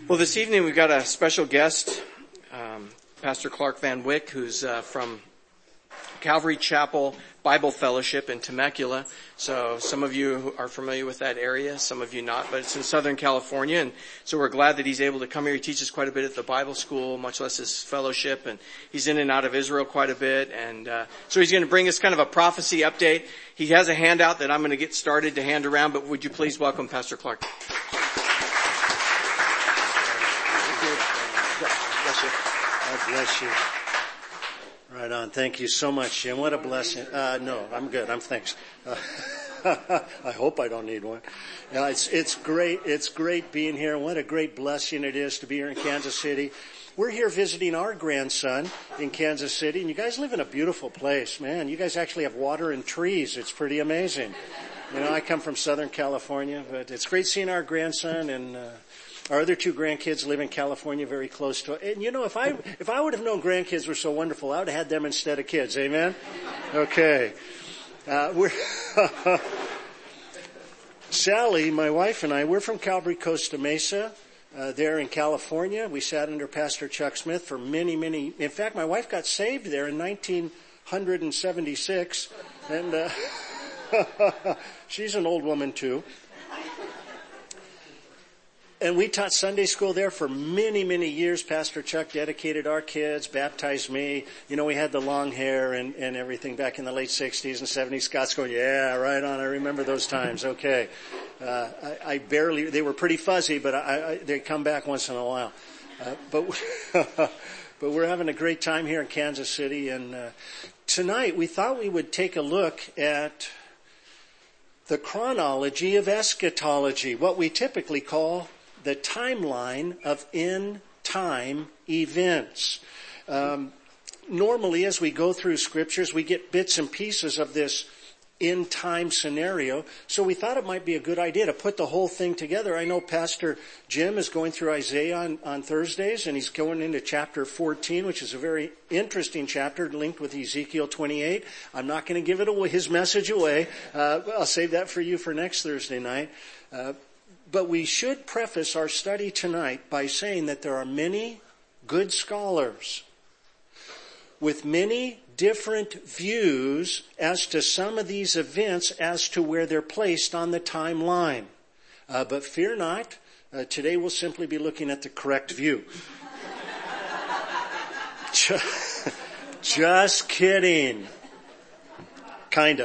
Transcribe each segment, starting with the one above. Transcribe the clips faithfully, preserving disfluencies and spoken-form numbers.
Well, this evening we've got a special guest, um, Pastor Clark Van Wyck, who's uh, from Calvary Chapel Bible Fellowship in Temecula. So some of you are familiar with that area, some of you not, but it's in Southern California. And so we're glad that he's able to come here. He teaches quite a bit at the Bible school, much less his fellowship. And he's in and out of Israel quite a bit. And uh, so he's going to bring us kind of a prophecy update. He has a handout that I'm going to get started to hand around, but would you please welcome Pastor Clark? God bless you. Right on. Thank you so much, Jim. What a blessing. Uh, no, I'm good. I'm thanks. Uh, I hope I don't need one. No, it's, it's great. It's great being here. What a great blessing it is to be here in Kansas City. We're here visiting our grandson in Kansas City, and you guys live in a beautiful place, man. You guys actually have water and trees. It's pretty amazing. You know, I come from Southern California, but it's great seeing our grandson, and uh, our other two grandkids live in California, very close to it. And you know, if I if I would have known grandkids were so wonderful, I would have had them instead of kids. Amen? Okay. Uh, we're Sally, my wife, and I, we're from Calvary Costa Mesa, uh, there in California. We sat under Pastor Chuck Smith for many, many. In fact, my wife got saved there in nineteen seventy-six, and uh, she's an old woman too. And we taught Sunday school there for many, many years. Pastor Chuck dedicated our kids, baptized me. You know, we had the long hair and, and everything back in the late sixties and seventies. Scott's going, yeah, right on. I remember those times. Okay. Uh, I, I barely, they were pretty fuzzy, but I, I, they come back once in a while. Uh, but, but we're having a great time here in Kansas City. And uh, tonight we thought we would take a look at the chronology of eschatology, what we typically call the timeline of end-time events. Um, normally, as we go through scriptures, we get bits and pieces of this end-time scenario. So we thought it might be a good idea to put the whole thing together. I know Pastor Jim is going through Isaiah on, on Thursdays, and he's going into chapter fourteen, which is a very interesting chapter linked with Ezekiel twenty-eight. I'm not going to give it away, his message away. Uh, I'll save that for you for next Thursday night. Uh, But we should preface our study tonight by saying that there are many good scholars with many different views as to some of these events as to where they're placed on the timeline. Uh, but fear not, uh, today we'll simply be looking at the correct view. just, just kidding. Kinda.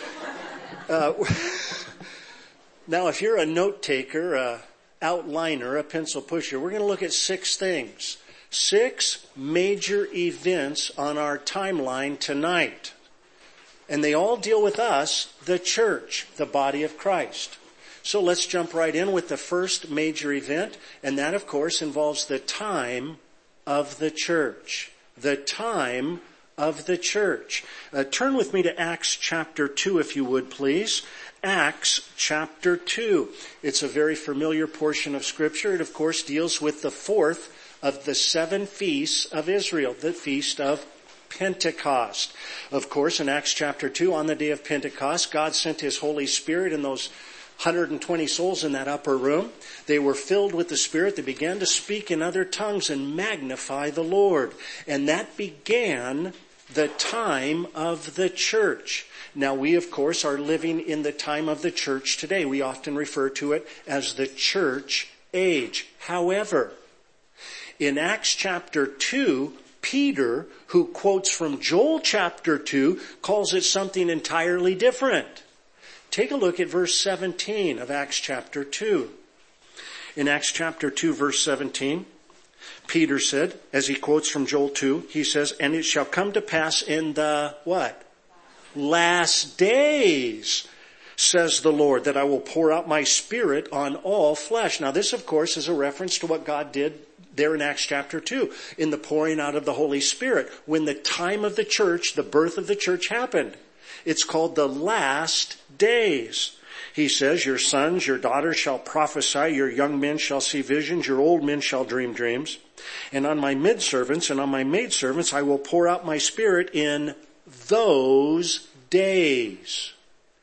Uh, Now, if you're a note taker, a outliner, a pencil pusher, we're going to look at six things. Six major events on our timeline tonight. And they all deal with us, the church, the body of Christ. So let's jump right in with the first major event. And that, of course, involves the time of the church. The time of the church. Uh, turn with me to Acts chapter two, if you would, please. Acts chapter two. It's a very familiar portion of Scripture. It, of course, deals with the fourth of the seven feasts of Israel, the Feast of Pentecost. Of course, in Acts chapter two, on the day of Pentecost, God sent His Holy Spirit in those one hundred twenty souls in that upper room. They were filled with the Spirit. They began to speak in other tongues and magnify the Lord. And that began the time of the church. Now, we, of course, are living in the time of the church today. We often refer to it as the church age. However, in Acts chapter two, Peter, who quotes from Joel chapter two, calls it something entirely different. Take a look at verse seventeen of Acts chapter two. In Acts chapter two, verse seventeen, Peter said, as he quotes from Joel two, he says, "And it shall come to pass in the," what? "Last days, says the Lord, that I will pour out my Spirit on all flesh." Now this, of course, is a reference to what God did there in Acts chapter two, in the pouring out of the Holy Spirit, when the time of the church, the birth of the church happened. It's called the last days. He says, "Your sons, your daughters shall prophesy, your young men shall see visions, your old men shall dream dreams. And on my maidservants and on my maidservants I will pour out my Spirit in those days."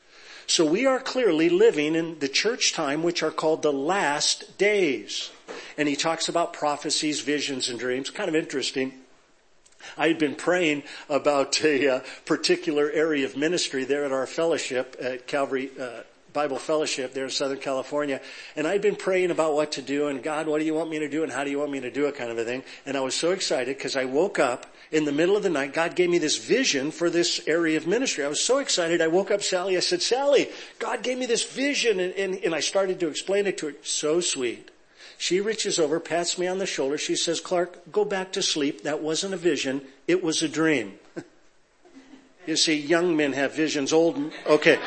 So we are clearly living in the church time, which are called the last days. And he talks about prophecies, visions, and dreams. Kind of interesting. I had been praying about a uh, particular area of ministry there at our fellowship at Calvary uh, Bible Fellowship there in Southern California. And I'd been praying about what to do and God, what do you want me to do and how do you want me to do it kind of a thing. And I was so excited because I woke up in the middle of the night. God gave me this vision for this area of ministry. I was so excited. I woke up Sally. I said, Sally, God gave me this vision. And, and, and I started to explain it to her. So sweet. She reaches over, pats me on the shoulder. She says, Clark, go back to sleep. That wasn't a vision. It was a dream. You see, young men have visions. Old, okay.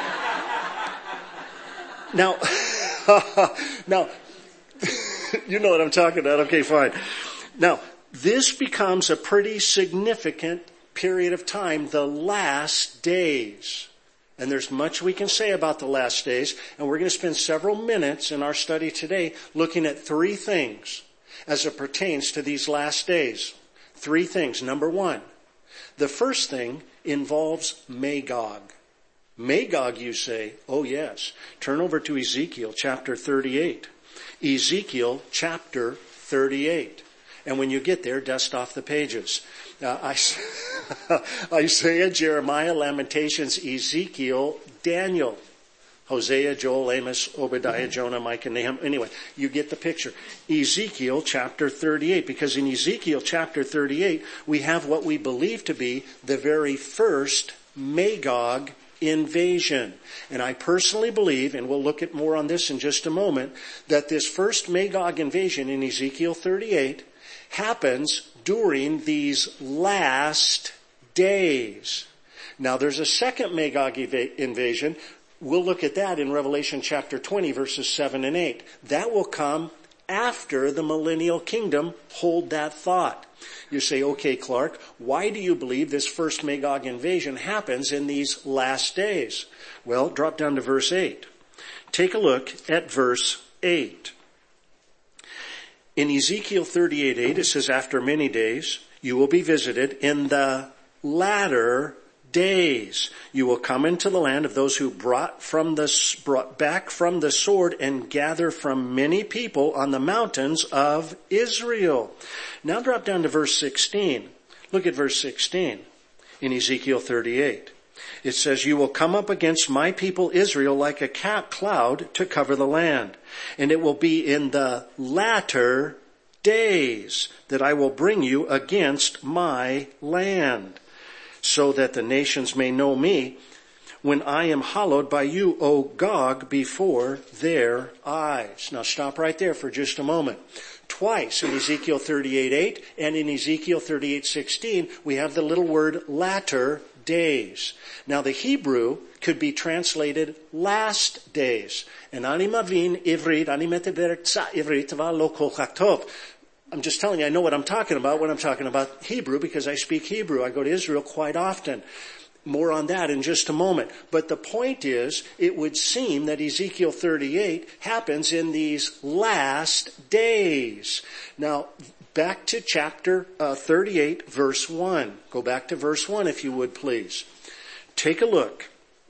Now, now, you know what I'm talking about. Okay, fine. Now, this becomes a pretty significant period of time, the last days. And there's much we can say about the last days. And we're going to spend several minutes in our study today looking at three things as it pertains to these last days. Three things. Number one, the first thing involves Magog. Magog, you say? Oh, yes. Turn over to Ezekiel chapter thirty-eight. Ezekiel chapter thirty-eight. And when you get there, dust off the pages. Uh, Isaiah, Jeremiah, Lamentations, Ezekiel, Daniel, Hosea, Joel, Amos, Obadiah, Jonah, Micah, Nahum. Anyway, you get the picture. Ezekiel chapter thirty-eight. Because in Ezekiel chapter thirty-eight, we have what we believe to be the very first Magog invasion. And I personally believe, and we'll look at more on this in just a moment, that this first Magog invasion in Ezekiel thirty-eight happens during these last days. Now there's a second Magog ev- invasion. We'll look at that in Revelation chapter twenty, verses seven and eight. That will come after the millennial kingdom. Hold that thought. You say, okay, Clark, why do you believe this first Magog invasion happens in these last days? Well, drop down to verse eight. Take a look at verse eight. In Ezekiel thirty-eight eight, it says, after many days, you will be visited in the latter days. You will come into the land of those who brought from the, brought back from the sword and gather from many people on the mountains of Israel. Now drop down to verse sixteen. Look at verse sixteen in Ezekiel thirty-eight. It says, you will come up against my people Israel like a cat cloud to cover the land. And it will be in the latter days that I will bring you against my land, so that the nations may know me when I am hallowed by you, O Gog, before their eyes. Now stop right there for just a moment. Twice in Ezekiel thirty-eight eight and in Ezekiel thirty-eight sixteen, we have the little word latter days. Now the Hebrew could be translated last days. And ani mavin ivrit, ani meteber tsa ivrit va lo kol chaktov. I'm just telling you, I know what I'm talking about when I'm talking about Hebrew because I speak Hebrew. I go to Israel quite often. More on that in just a moment. But the point is, it would seem that Ezekiel thirty-eight happens in these last days. Now, back to chapter uh, thirty-eight, verse one. Go back to verse one if you would, please. Take a look.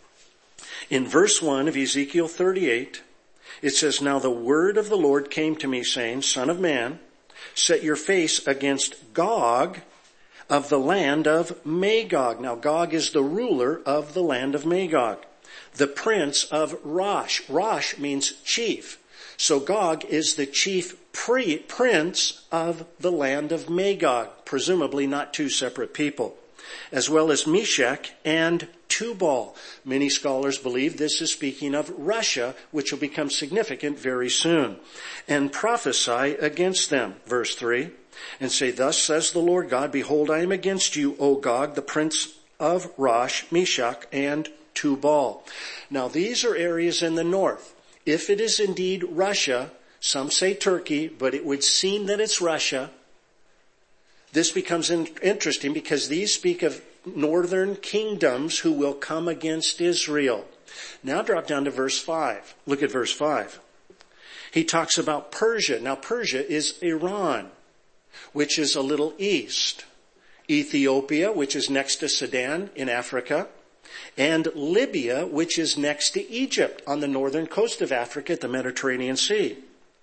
In verse one of Ezekiel thirty-eight, it says, now the word of the Lord came to me, saying, Son of man, set your face against Gog of the land of Magog. Now Gog is the ruler of the land of Magog, the prince of Rosh. Rosh means chief. So Gog is the chief pre- prince of the land of Magog, presumably not two separate people, as well as Meshach and Tubal. Many scholars believe this is speaking of Russia, which will become significant very soon. And prophesy against them, verse three, and say, thus says the Lord God, behold, I am against you, O Gog, the prince of Rosh, Meshach, and Tubal. Now these are areas in the north. If it is indeed Russia, some say Turkey, but it would seem that it's Russia. This becomes interesting because these speak of northern kingdoms who will come against Israel. Now drop down to verse five. Look at verse five. He talks about Persia. Now Persia is Iran, which is a little east. Ethiopia, which is next to Sudan in Africa. and Libya, which is next to Egypt on the northern coast of Africa at the Mediterranean Sea,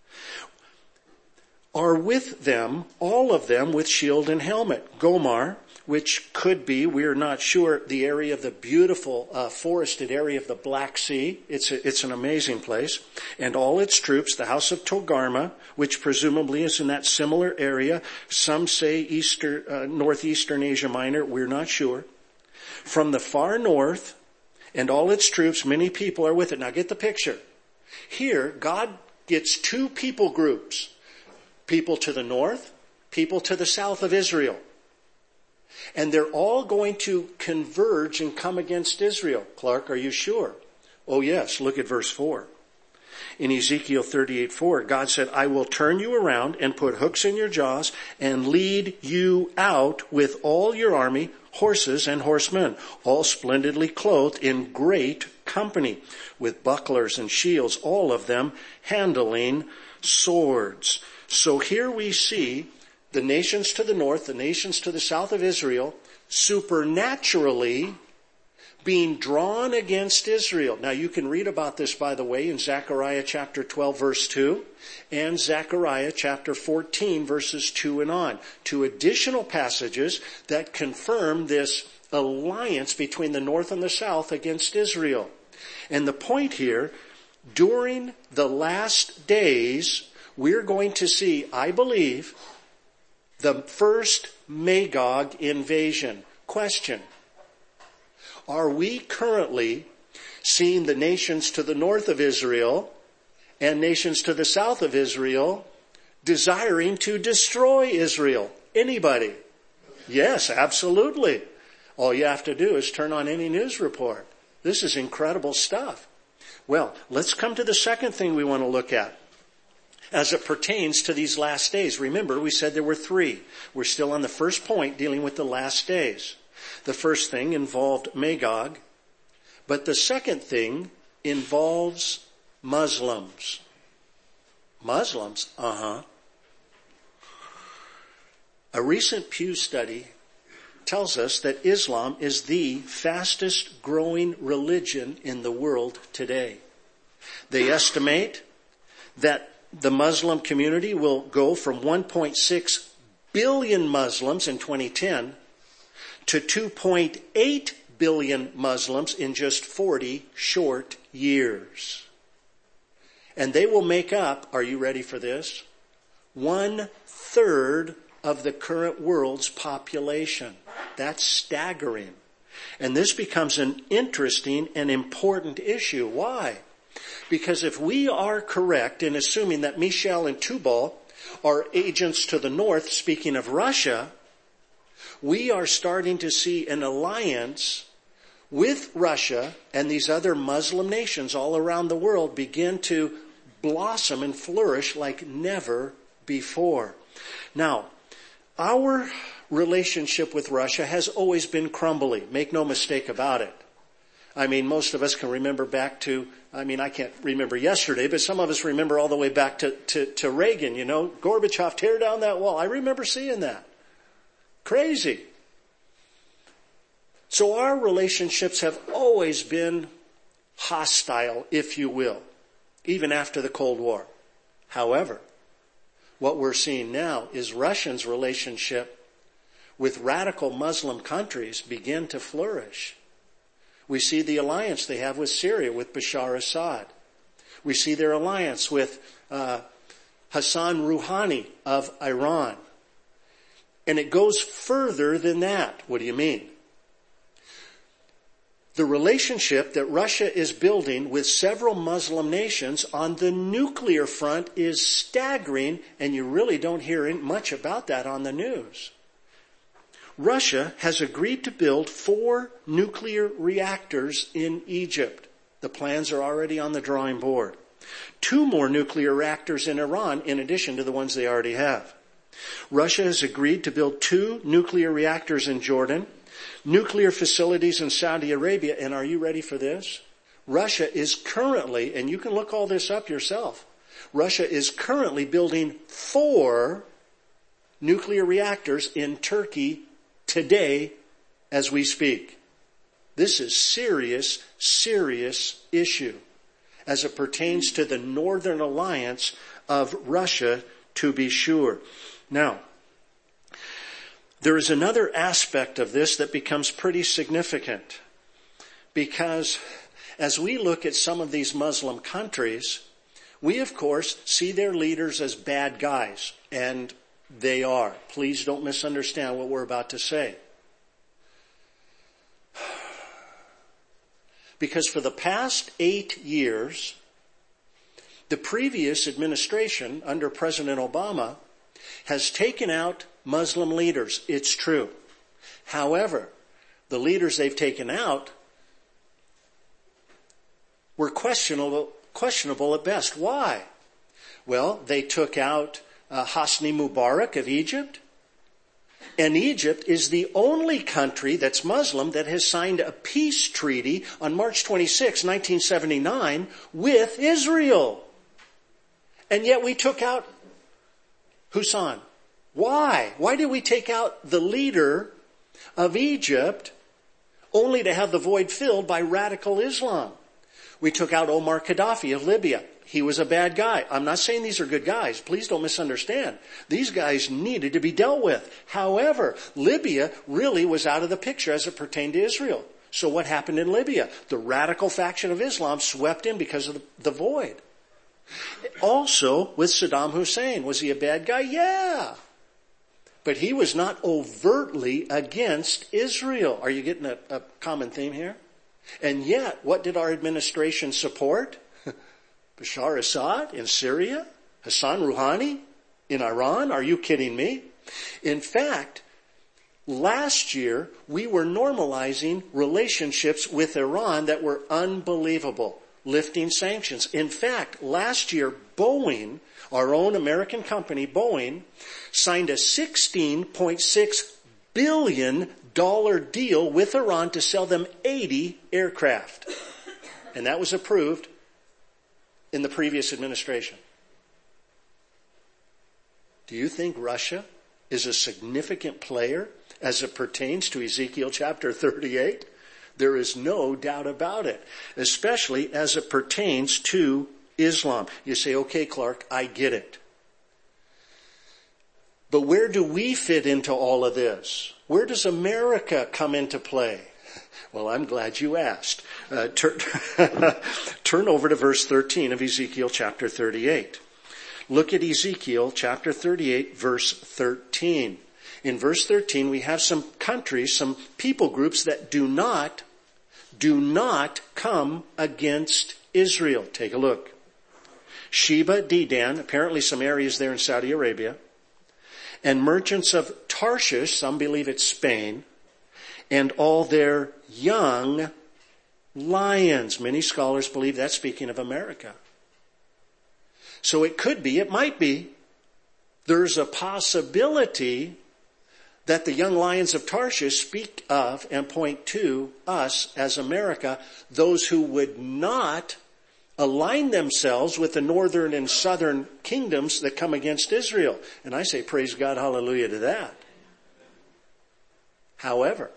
are with them, all of them with shield and helmet. Gomar, which could be, we're not sure, the area of the beautiful uh, forested area of the Black Sea. It's a, it's an amazing place. And all its troops, the house of Togarmah, which presumably is in that similar area. Some say Easter, uh, northeastern Asia Minor. We're not sure. From the far north, and all its troops, many people are with it. Now get the picture. Here, God gets two people groups. People to the north, people to the south of Israel. And they're all going to converge and come against Israel. Clark, are you sure? Oh yes, look at verse four. In Ezekiel thirty-eight four, God said, I will turn you around and put hooks in your jaws and lead you out with all your army, horses and horsemen, all splendidly clothed in great company, with bucklers and shields, all of them handling swords. So here we see the nations to the north, the nations to the south of Israel, supernaturally being drawn against Israel. Now you can read about this, by the way, in Zechariah chapter twelve verse two and Zechariah chapter fourteen verses two and on. Two additional passages that confirm this alliance between the north and the south against Israel. And the point here, during the last days, we're going to see, I believe, the first Magog invasion. Question. Are we currently seeing the nations to the north of Israel and nations to the south of Israel desiring to destroy Israel? Anybody? Yes, absolutely. All you have to do is turn on any news report. This is incredible stuff. Well, let's come to the second thing we want to look at as it pertains to these last days. Remember, we said there were three. We're still on the first point dealing with the last days. The first thing involved Magog, but the second thing involves Muslims. Muslims? Uh-huh. A recent Pew study tells us that Islam is the fastest growing religion in the world today. They estimate that the Muslim community will go from one point six billion Muslims in twenty ten to two point eight billion Muslims in just forty short years. And they will make up, are you ready for this? One third of the current world's population. That's staggering. And this becomes an interesting and important issue. Why? Because if we are correct in assuming that Michel and Tubal are agents to the north, speaking of Russia, we are starting to see an alliance with Russia and these other Muslim nations all around the world begin to blossom and flourish like never before. Now, our relationship with Russia has always been crumbly. Make no mistake about it. I mean, most of us can remember back to, I mean, I can't remember yesterday, but some of us remember all the way back to, to, to Reagan, you know, Gorbachev, tear down that wall. I remember seeing that. Crazy. So our relationships have always been hostile, if you will, even after the Cold War. However, what we're seeing now is Russia's relationship with radical Muslim countries begin to flourish. We see the alliance they have with Syria, with Bashar Assad. We see their alliance with uh, Hassan Rouhani of Iran. And it goes further than that. What do you mean? The relationship that Russia is building with several Muslim nations on the nuclear front is staggering, and you really don't hear much about that on the news. Russia has agreed to build four nuclear reactors in Egypt. The plans are already on the drawing board. Two more nuclear reactors in Iran in addition to the ones they already have. Russia has agreed to build two nuclear reactors in Jordan, nuclear facilities in Saudi Arabia, and are you ready for this? Russia is currently, and you can look all this up yourself, Russia is currently building four nuclear reactors in Turkey today as we speak. This is serious, serious issue as it pertains to the Northern Alliance of Russia, to be sure. Now, there is another aspect of this that becomes pretty significant, because as we look at some of these Muslim countries, we of course see their leaders as bad guys, and they are. Please don't misunderstand what we're about to say. Because for the past eight years, the previous administration under President Obama has taken out Muslim leaders. It's true. However, the leaders they've taken out were questionable, questionable at best. Why? Well, they took out uh, Hosni Mubarak of Egypt. And Egypt is the only country that's Muslim that has signed a peace treaty on March twenty-sixth, nineteen seventy-nine with Israel. And yet we took out Hussein. Why? Why did we take out the leader of Egypt only to have the void filled by radical Islam? We took out Omar Gaddafi of Libya. He was a bad guy. I'm not saying these are good guys. Please don't misunderstand. These guys needed to be dealt with. However, Libya really was out of the picture as it pertained to Israel. So what happened in Libya? The radical faction of Islam swept in because of the, the void. Also, with Saddam Hussein, was he a bad guy? Yeah. But he was not overtly against Israel. Are you getting a, a common theme here? And yet, what did our administration support? Bashar Assad in Syria? Hassan Rouhani in Iran? Are you kidding me? In fact, last year, we were normalizing relationships with Iran that were unbelievable, lifting sanctions. In fact, last year, Boeing, our own American company, Boeing, signed a sixteen point six billion dollars deal with Iran to sell them eighty aircraft. And that was approved in the previous administration. Do you think Russia is a significant player as it pertains to Ezekiel chapter thirty-eight? There is no doubt about it, especially as it pertains to Islam. You say, okay, Clark, I get it. But where do we fit into all of this? Where does America come into play? Well, I'm glad you asked. Uh, turn, turn over to verse thirteen of Ezekiel chapter thirty-eight. Look at Ezekiel chapter thirty-eight, verse thirteen. In verse thirteen, we have some countries, some people groups that do not, do not come against Israel. Take a look. Sheba, Dedan, apparently some areas there in Saudi Arabia, and merchants of Tarshish, some believe it's Spain, and all their young lions. Many scholars believe that's speaking of America. So it could be, it might be, there's a possibility that the young lions of Tarshish speak of and point to us as America, those who would not align themselves with the northern and southern kingdoms that come against Israel. And I say, praise God, hallelujah to that. However,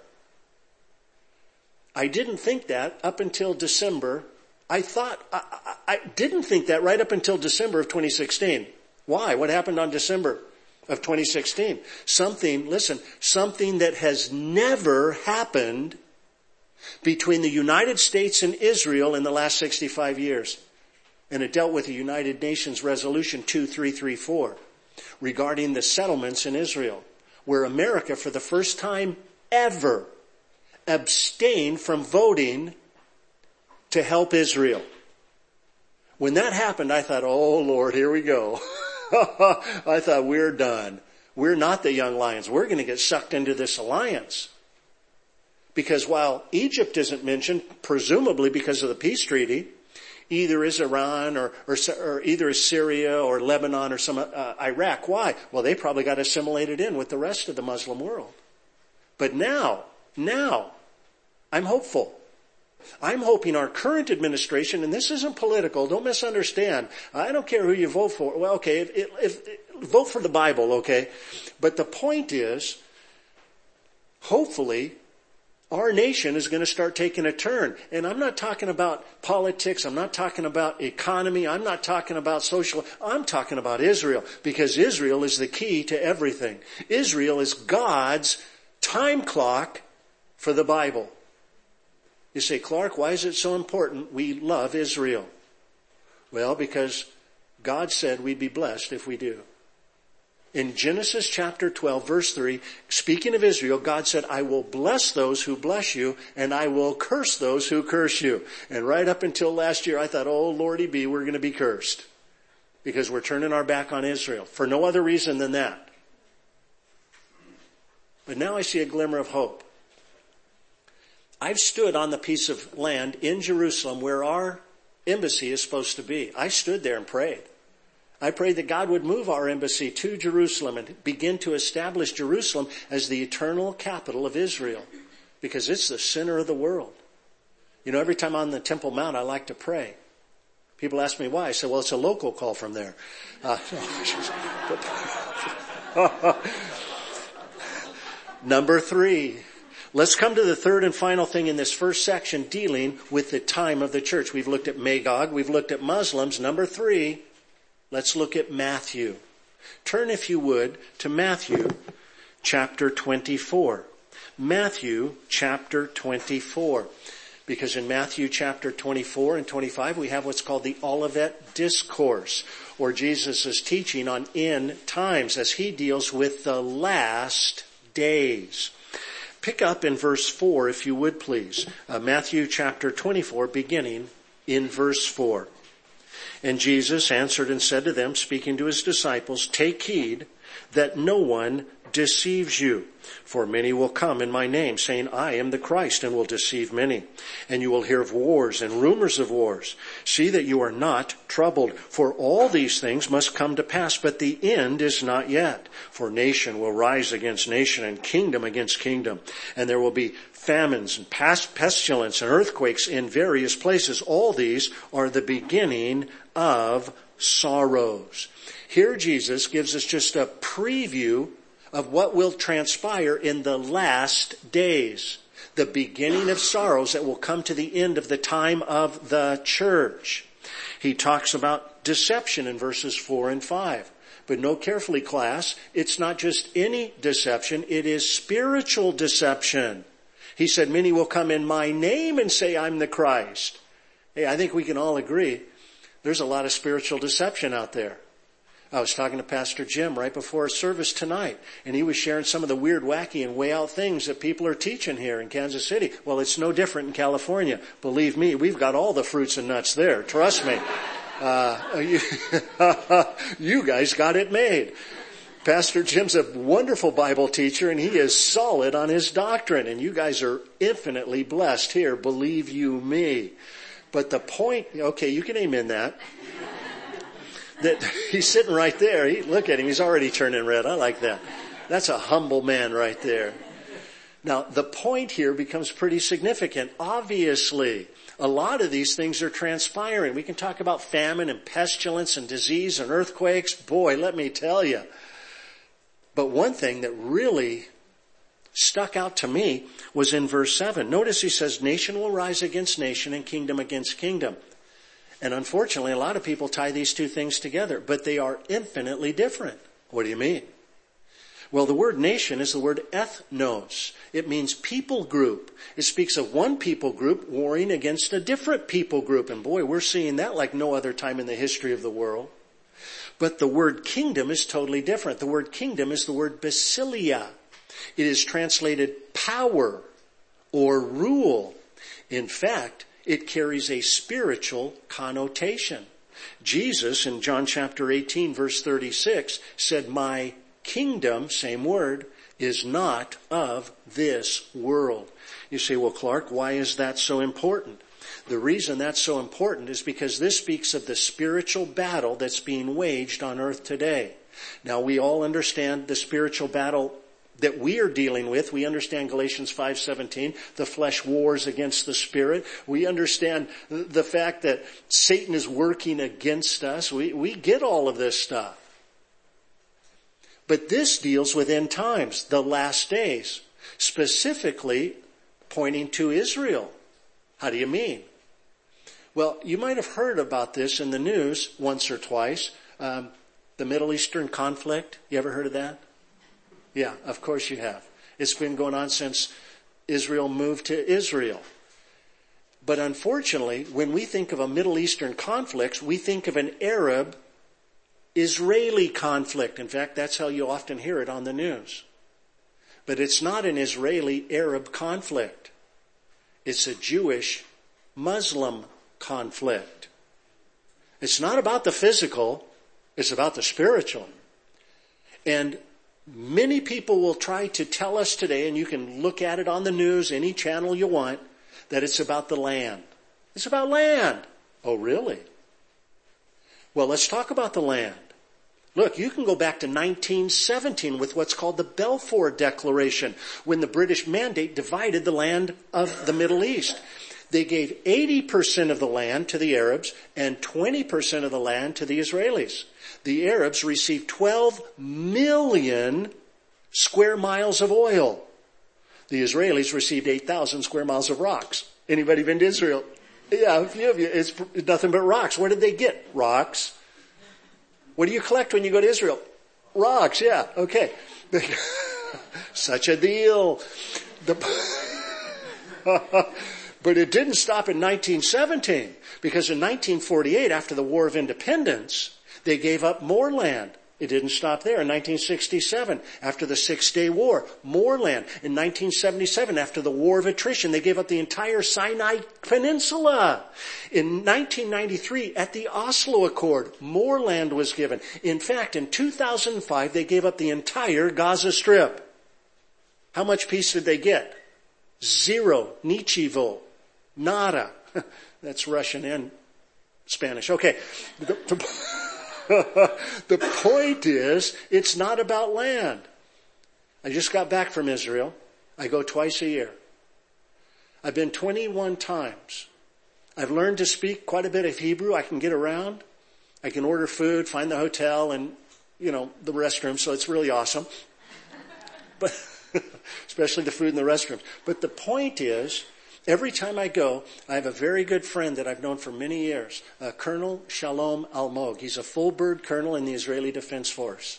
I didn't think that up until December. I thought, I, I, I didn't think that right up until December of twenty sixteen. Why? What happened on December of twenty sixteen? Something, listen, something that has never happened between the United States and Israel in the last sixty-five years. And it dealt with the United Nations Resolution two three three four regarding the settlements in Israel, where America, for the first time ever, abstained from voting to help Israel. When that happened, I thought, oh Lord, here we go. I thought, we're done. We're not the young lions. We're going to get sucked into this alliance. Because while Egypt isn't mentioned, presumably because of the peace treaty, either is Iran or, or, or either is Syria or Lebanon or some uh, Iraq. Why? Well, they probably got assimilated in with the rest of the Muslim world. But now, now, I'm hopeful. I'm hoping our current administration, and this isn't political, don't misunderstand. I don't care who you vote for. Well, okay, if, if, if, vote for the Bible, okay? But the point is, hopefully, our nation is going to start taking a turn. And I'm not talking about politics. I'm not talking about economy. I'm not talking about social. I'm talking about Israel, because Israel is the key to everything. Israel is God's time clock for the Bible. You say, Clark, why is it so important we love Israel? Well, because God said we'd be blessed if we do. In Genesis chapter twelve, verse three, speaking of Israel, God said, I will bless those who bless you, and I will curse those who curse you. And right up until last year, I thought, oh, Lordy be, we're going to be cursed. Because we're turning our back on Israel. For no other reason than that. But now I see a glimmer of hope. I've stood on the piece of land in Jerusalem where our embassy is supposed to be. I stood there and prayed. I prayed that God would move our embassy to Jerusalem and begin to establish Jerusalem as the eternal capital of Israel, because it's the center of the world. You know, every time I'm on the Temple Mount, I like to pray. People ask me why. I say, well, it's a local call from there. Uh, Number three. Let's come to the third and final thing in this first section, dealing with the time of the church. We've looked at Magog. We've looked at Muslims. Number three. Let's look at Matthew. Turn, if you would, to Matthew chapter twenty-four. Matthew chapter twenty-four. Because in Matthew chapter twenty-four and twenty-five, we have what's called the Olivet Discourse, or Jesus' teaching on end times as he deals with the last days. Pick up in verse four, if you would, please. Uh, Matthew chapter twenty-four, beginning in verse four. And Jesus answered and said to them, speaking to his disciples, take heed that no one deceives you. For many will come in my name, saying, I am the Christ, and will deceive many. And you will hear of wars and rumors of wars. See that you are not troubled, for all these things must come to pass, but the end is not yet. For nation will rise against nation, and kingdom against kingdom. And there will be famines and pestilence and earthquakes in various places. All these are the beginning of sorrows. Here Jesus gives us just a preview of what will transpire in the last days. The beginning of sorrows that will come to the end of the time of the church. He talks about deception in verses four and five. But note carefully, class, it's not just any deception, it is spiritual deception. He said, many will come in my name and say I'm the Christ. Hey, I think we can all agree there's a lot of spiritual deception out there. I was talking to Pastor Jim right before a service tonight, and he was sharing some of the weird, wacky, and way out things that people are teaching here in Kansas City. Well, it's no different in California. Believe me, we've got all the fruits and nuts there. Trust me. Uh, you, you guys got it made. Pastor Jim's a wonderful Bible teacher, and he is solid on his doctrine, and you guys are infinitely blessed here. Believe you me. But the point, okay, you can amen that. That he's sitting right there. He, look at him. He's already turning red. I like that. That's a humble man right there. Now, the point here becomes pretty significant. Obviously, a lot of these things are transpiring. We can talk about famine and pestilence and disease and earthquakes. Boy, let me tell you. But one thing that really stuck out to me was in verse seven. Notice he says, nation will rise against nation and kingdom against kingdom. And unfortunately, a lot of people tie these two things together, but they are infinitely different. What do you mean? Well, the word nation is the word ethnos. It means people group. It speaks of one people group warring against a different people group. And boy, we're seeing that like no other time in the history of the world. But the word kingdom is totally different. The word kingdom is the word basilia. It is translated power or rule. In fact, it carries a spiritual connotation. Jesus in John chapter eighteen verse thirty-six said, my kingdom, same word, is not of this world. You say, well, Clark, why is that so important? The reason that's so important is because this speaks of the spiritual battle that's being waged on earth today. Now, we all understand the spiritual battle that we are dealing with. We understand Galatians five seventeen, the flesh wars against the spirit. We understand the fact that Satan is working against us. We, we get all of this stuff. But this deals with end times, the last days. Specifically, pointing to Israel. How do you mean? Well, you might have heard about this in the news once or twice. Um, the Middle Eastern conflict. You ever heard of that? Yeah, of course you have. It's been going on since Israel moved to Israel. But unfortunately, when we think of a Middle Eastern conflict, we think of an Arab-Israeli conflict. In fact, that's how you often hear it on the news. But it's not an Israeli-Arab conflict. It's a Jewish-Muslim conflict. It's not about the physical, it's about the spiritual. And many people will try to tell us today, and you can look at it on the news, any channel you want, that it's about the land. It's about land. Oh, really? Well, let's talk about the land. Look, you can go back to nineteen seventeen with what's called the Balfour Declaration, when the British Mandate divided the land of the Middle East. They gave eighty percent of the land to the Arabs and twenty percent of the land to the Israelis. The Arabs received twelve million square miles of oil. The Israelis received eight thousand square miles of rocks. Anybody been to Israel? Yeah, a few of you. It's nothing but rocks. What did they get? Rocks. What do you collect when you go to Israel? Rocks, yeah. Okay. Such a deal. The But it didn't stop in nineteen seventeen, because in nineteen forty-eight, after the War of Independence, they gave up more land. It didn't stop there. In nineteen sixty-seven, after the Six-Day War, more land. In nineteen seventy-seven, after the War of Attrition, they gave up the entire Sinai Peninsula. In nineteen ninety-three, at the Oslo Accord, more land was given. In fact, in two thousand five, they gave up the entire Gaza Strip. How much peace did they get? Zero. Nichivo. Nada. That's Russian and Spanish. Okay. The, the, the point is, it's not about land. I just got back from Israel. I go twice a year. I've been twenty-one times. I've learned to speak quite a bit of Hebrew. I can get around. I can order food, find the hotel, and, you know, the restroom. So it's really awesome. But especially the food in the restroom. But the point is, every time I go, I have a very good friend that I've known for many years, uh, Colonel Shalom Almog. He's a full bird colonel in the Israeli Defense Force.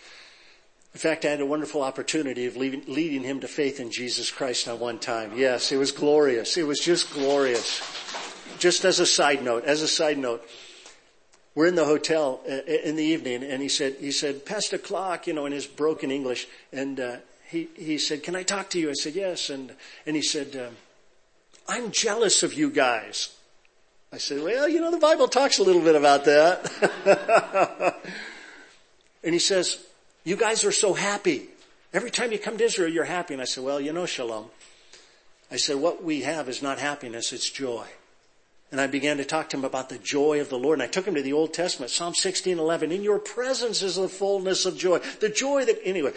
In fact, I had a wonderful opportunity of leading, leading him to faith in Jesus Christ on one time. Yes, it was glorious. It was just glorious. Just as a side note, as a side note, we're in the hotel in the evening, and he said, he said, Pastor Clark, you know, in his broken English, and uh, he he said, "Can I talk to you?" I said, "Yes," and and he said, um, "I'm jealous of you guys." I said, "Well, you know, the Bible talks a little bit about that." And he says, "You guys are so happy. Every time you come to Israel, you're happy." And I said, "Well, you know, Shalom," I said, "what we have is not happiness, it's joy." And I began to talk to him about the joy of the Lord. And I took him to the Old Testament, Psalm sixteen eleven. In your presence is the fullness of joy. The joy that, anyway.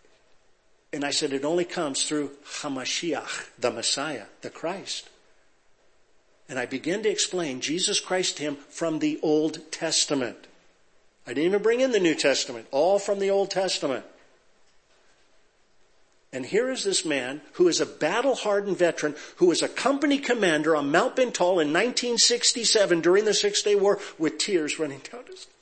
And I said, it only comes through HaMashiach, the Messiah, the Christ. And I began to explain Jesus Christ to him from the Old Testament. I didn't even bring in the New Testament, all from the Old Testament. And here is this man who is a battle-hardened veteran, who was a company commander on Mount Bental in nineteen sixty-seven during the Six-Day War, with tears running down his face.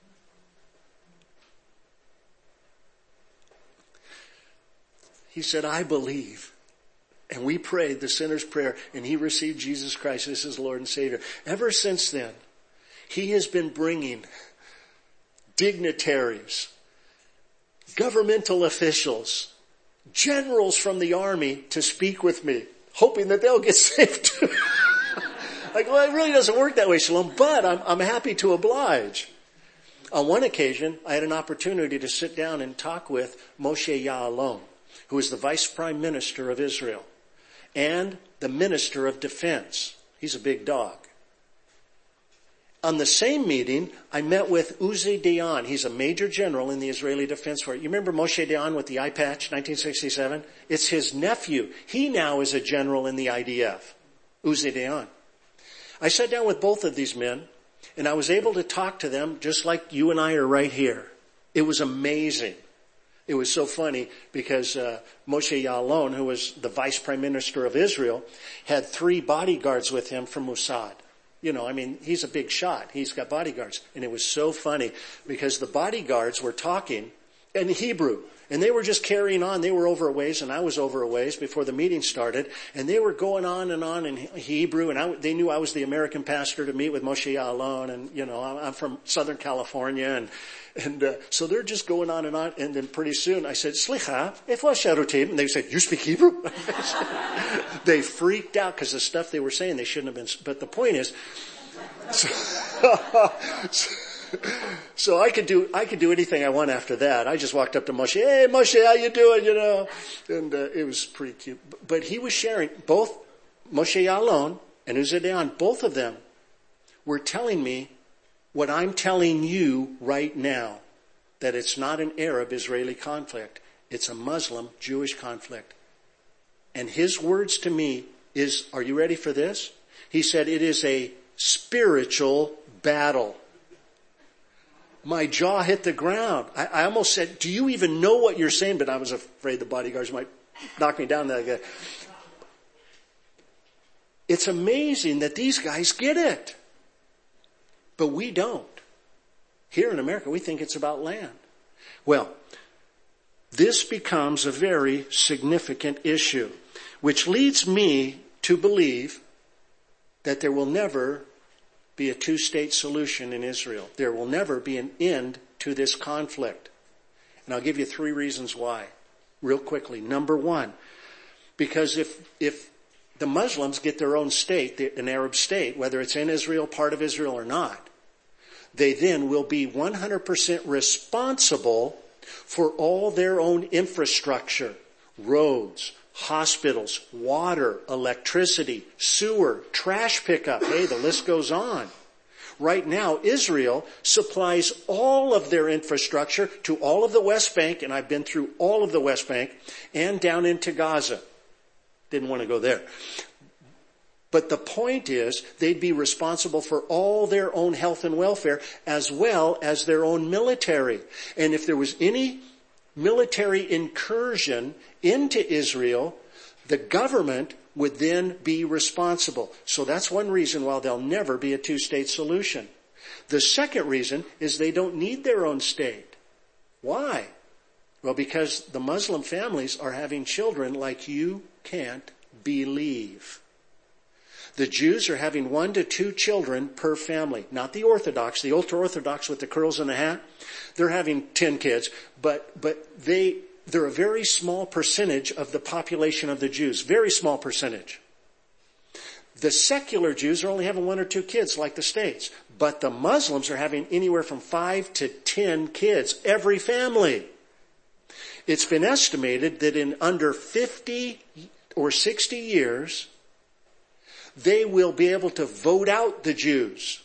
He said, "I believe." And we prayed the sinner's prayer, and he received Jesus Christ as his Lord and Savior. Ever since then, he has been bringing dignitaries, governmental officials, generals from the army to speak with me, hoping that they'll get saved too. Like, well, it really doesn't work that way, Shalom, but I'm, I'm happy to oblige. On one occasion, I had an opportunity to sit down and talk with Moshe Ya'alon, who is the vice prime minister of Israel and the minister of defense. He's a big dog. On the same meeting, I met with Uzi Dayan. He's a major general in the Israeli Defense Force. You remember Moshe Dayan with the eye patch, nineteen sixty-seven? It's his nephew. He now is a general in the I D F, Uzi Dayan. I sat down with both of these men, and I was able to talk to them just like you and I are right here. It was amazing. it was so funny because uh, Moshe Ya'alon, who was the vice prime minister of Israel, had three bodyguards with him from Mossad. You know, I mean, he's a big shot. He's got bodyguards. And it was so funny because the bodyguards were talking in Hebrew. And they were just carrying on. They were over a ways, and I was over a ways before the meeting started. And they were going on and on in Hebrew. And I, they knew I was the American pastor to meet with Moshe Ya'alon. And, you know, I'm, I'm from Southern California. And and uh, so they're just going on and on. And then pretty soon I said, Slicha, efa sharutim? And they said, you speak Hebrew? They freaked out because the stuff they were saying they shouldn't have been. But the point is, so, so So I could do, I could do anything I want after that. I just walked up to Moshe, hey Moshe, how you doing, you know? And, uh, it was pretty cute. But he was sharing, both Moshe Ya'alon and Uzziah, both of them were telling me what I'm telling you right now, that it's not an Arab-Israeli conflict. It's a Muslim-Jewish conflict. And his words to me is, are you ready for this? He said, it is a spiritual battle. My jaw hit the ground. I, I almost said, do you even know what you're saying? But I was afraid the bodyguards might knock me down. That guy. It's amazing that these guys get it. But we don't. Here in America, we think it's about land. Well, this becomes a very significant issue, which leads me to believe that there will never be a two-state solution in Israel. There will never be an end to this conflict. And I'll give you three reasons why, real quickly. Number one, because if if the Muslims get their own state, an Arab state, whether it's in Israel, part of Israel or not, they then will be one hundred percent responsible for all their own infrastructure, roads, hospitals, water, electricity, sewer, trash pickup. Hey, the list goes on. Right now, Israel supplies all of their infrastructure to all of the West Bank, and I've been through all of the West Bank, and down into Gaza. Didn't want to go there. But the point is, they'd be responsible for all their own health and welfare, as well as their own military. And if there was any military incursion into Israel, the government would then be responsible. So that's one reason why there'll never be a two-state solution. The second reason is they don't need their own state. Why? Well, because the Muslim families are having children like you can't believe. The Jews are having one to two children per family. Not the Orthodox, the ultra-Orthodox with the curls and the hat. They're having ten kids, but, but they, they're a very small percentage of the population of the Jews. Very small percentage. The secular Jews are only having one or two kids like the States. But the Muslims are having anywhere from five to ten kids, every family. It's been estimated that in under fifty or sixty years, they will be able to vote out the Jews.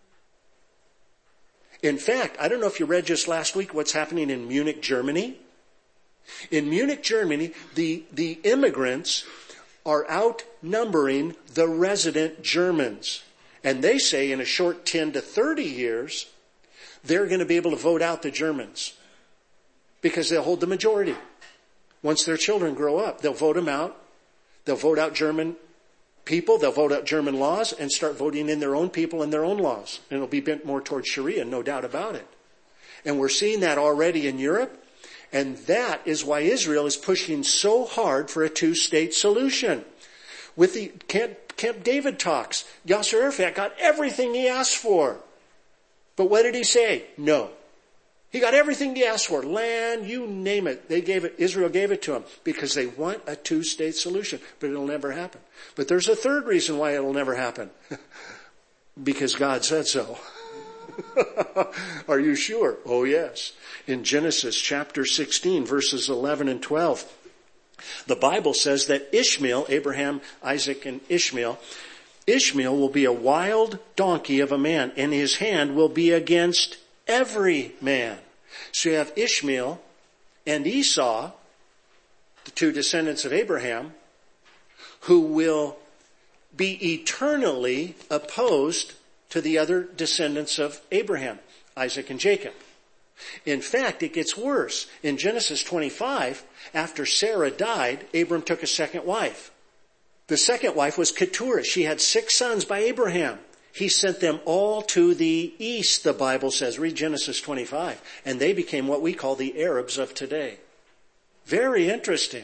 In fact, I don't know if you read just last week what's happening in Munich, Germany. In Munich, Germany, the, the immigrants are outnumbering the resident Germans. And they say in a short ten to thirty years, they're going to be able to vote out the Germans. Because they'll hold the majority. Once their children grow up, they'll vote them out. They'll vote out German people. They'll vote out German laws and start voting in their own people and their own laws. And it'll be bent more towards Sharia, no doubt about it. And we're seeing that already in Europe. And that is why Israel is pushing so hard for a two-state solution. With the Camp, Camp David talks, Yasser Arafat got everything he asked for. But what did he say? No. He got everything he asked for. Land, you name it. They gave it, Israel gave it to him because they want a two-state solution. But it'll never happen. But there's a third reason why it'll never happen. Because God said so. Are you sure? Oh yes. In Genesis chapter sixteen, verses eleven and twelve, the Bible says that Ishmael, Abraham, Isaac, and Ishmael, Ishmael will be a wild donkey of a man, and his hand will be against every man. So you have Ishmael and Esau, the two descendants of Abraham, who will be eternally opposed to the other descendants of Abraham, Isaac and Jacob. In fact, it gets worse. In Genesis twenty-five, after Sarah died, Abram took a second wife. The second wife was Keturah. She had six sons by Abraham. He sent them all to the east, the Bible says. Read Genesis twenty-five. And they became what we call the Arabs of today. Very interesting.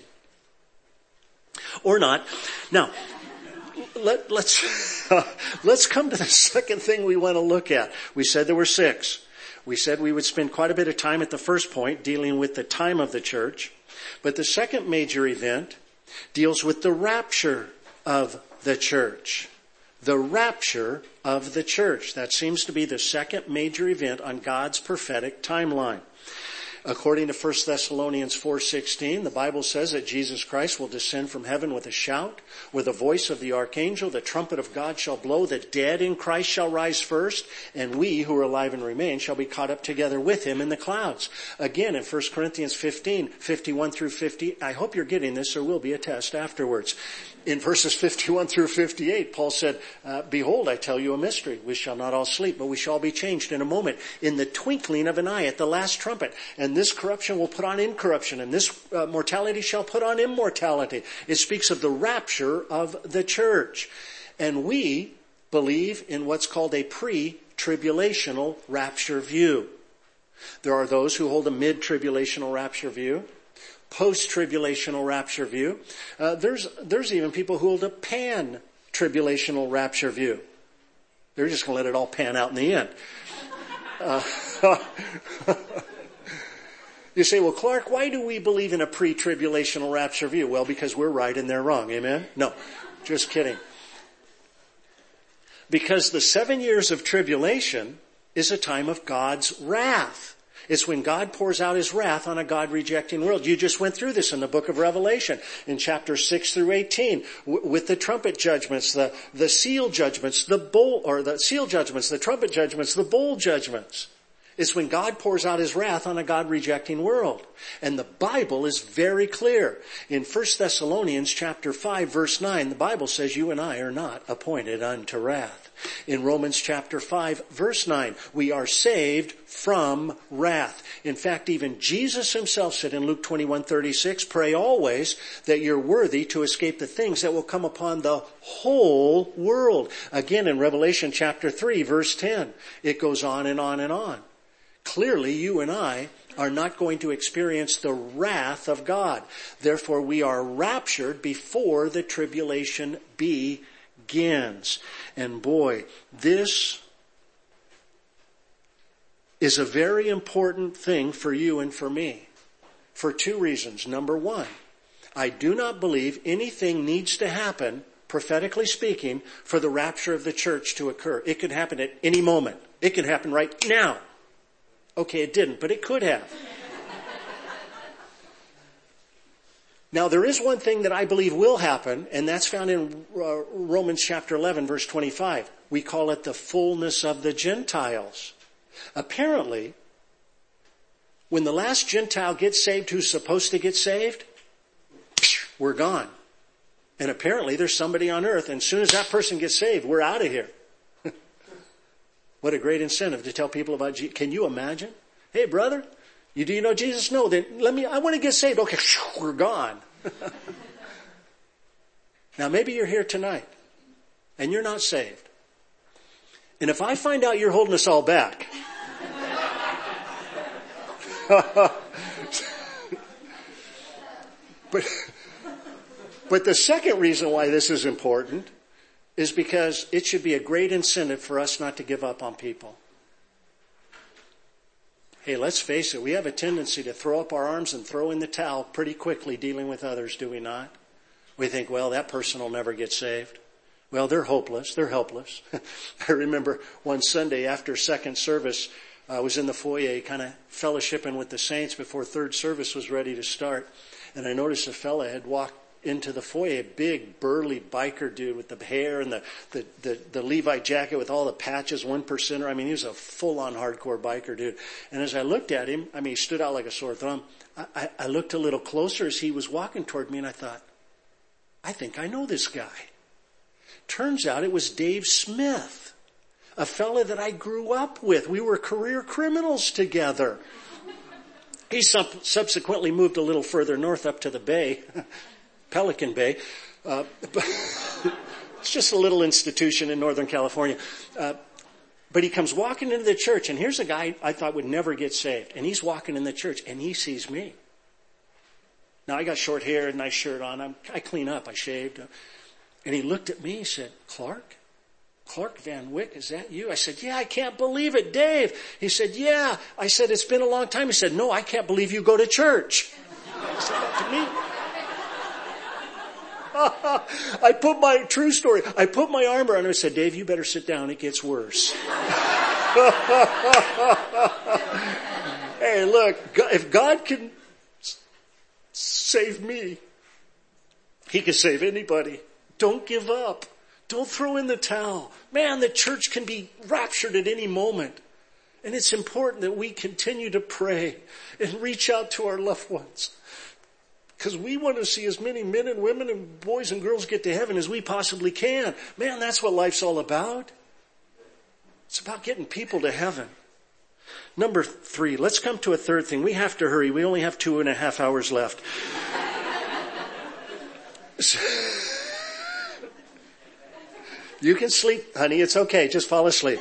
Or not. Now, let, let's, uh, let's come to the second thing we want to look at. We said there were six. We said we would spend quite a bit of time at the first point dealing with the time of the church. But the second major event deals with the rapture of the church. The rapture of the church. That seems to be the second major event on God's prophetic timeline. According to First Thessalonians four sixteen, the Bible says that Jesus Christ will descend from heaven with a shout, with the voice of the archangel, the trumpet of God shall blow, the dead in Christ shall rise first, and we who are alive and remain shall be caught up together with him in the clouds. Again, in First Corinthians fifteen, fifty-one through fifty, I hope you're getting this, there will be a test afterwards. In verses fifty-one through fifty-eight, Paul said, uh, behold, I tell you a mystery. We shall not all sleep, but we shall be changed in a moment, in the twinkling of an eye, at the last trumpet. And this corruption will put on incorruption, and this uh, mortality shall put on immortality. It speaks of the rapture of the church. And we believe in what's called a pre-tribulational rapture view. There are those who hold a mid-tribulational rapture view. Post-tribulational rapture view. Uh, there's there's even people who hold a pan-tribulational rapture view. They're just going to let it all pan out in the end. Uh, you say, well, Clark, why do we believe in a pre-tribulational rapture view? Well, because we're right and they're wrong. Amen? No, just kidding. Because the seven years of tribulation is a time of God's wrath. It's when God pours out his wrath on a God-rejecting world. You just went through this in the book of Revelation in chapters six through eighteen w- with the trumpet judgments, the, the seal judgments, the bowl, or the seal judgments, the trumpet judgments, the bowl judgments. It's when God pours out his wrath on a God-rejecting world. And the Bible is very clear. In First Thessalonians chapter five verse nine, the Bible says you and I are not appointed unto wrath. In Romans chapter five verse nine, we are saved from wrath. In fact, even Jesus himself said in Luke twenty-one thirty-six, pray always that you're worthy to escape the things that will come upon the whole world. Again, in Revelation chapter three verse ten, it goes on and on and on. Clearly, you and I are not going to experience the wrath of God. Therefore, we are raptured before the tribulation begins. And boy, this is a very important thing for you and for me. For two reasons. Number one, I do not believe anything needs to happen, prophetically speaking, for the rapture of the church to occur. It could happen at any moment. It could happen right now. Okay, it didn't, but it could have. Now, there is one thing that I believe will happen, and that's found in uh, Romans chapter eleven, verse twenty-five. We call it the fullness of the Gentiles. Apparently, when the last Gentile gets saved who's supposed to get saved, we're gone. And apparently there's somebody on earth, and as soon as that person gets saved, we're out of here. What a great incentive to tell people about Jesus. Can you imagine? Hey, brother, you do you know Jesus? No, then let me, I want to get saved. Okay, we're gone. Now, maybe you're here tonight, and you're not saved. And if I find out you're holding us all back, but, but the second reason why this is important is because it should be a great incentive for us not to give up on people. Hey, let's face it, we have a tendency to throw up our arms and throw in the towel pretty quickly dealing with others, do we not? We think, well, that person will never get saved. Well, they're hopeless. They're helpless. I remember one Sunday after second service, I was in the foyer kind of fellowshipping with the saints before third service was ready to start. And I noticed a fella had walked into the foyer, a big burly biker dude with the hair and the, the, the, the Levi jacket with all the patches, one percenter. I mean, he was a full-on hardcore biker dude. And as I looked at him, I mean, he stood out like a sore thumb. I, I, I looked a little closer as he was walking toward me, and I thought, I think I know this guy. Turns out it was Dave Smith, a fella that I grew up with. We were career criminals together. He sub- subsequently moved a little further north up to the bay, Pelican Bay. Uh, it's just a little institution in Northern California. Uh, but he comes walking into the church, and here's a guy I thought would never get saved. And he's walking in the church, and he sees me. Now, I got short hair, nice shirt on. I'm, I clean up. I shaved. And he looked at me and said, Clark? Clark Van Wyck, is that you? I said, yeah, I can't believe it, Dave. He said, yeah. I said, it's been a long time. He said, no, I can't believe you go to church. He said that to me. I put my, true story, I put my arm around him and said, Dave, you better sit down. It gets worse. Hey, look, if God can save me, He can save anybody. Don't give up. Don't throw in the towel. Man, the church can be raptured at any moment. And it's important that we continue to pray and reach out to our loved ones. Because we want to see as many men and women and boys and girls get to heaven as we possibly can. Man, that's what life's all about. It's about getting people to heaven. Number three, let's come to a third thing. We have to hurry. We only have two and a half hours left. You can sleep, honey. It's okay. Just fall asleep.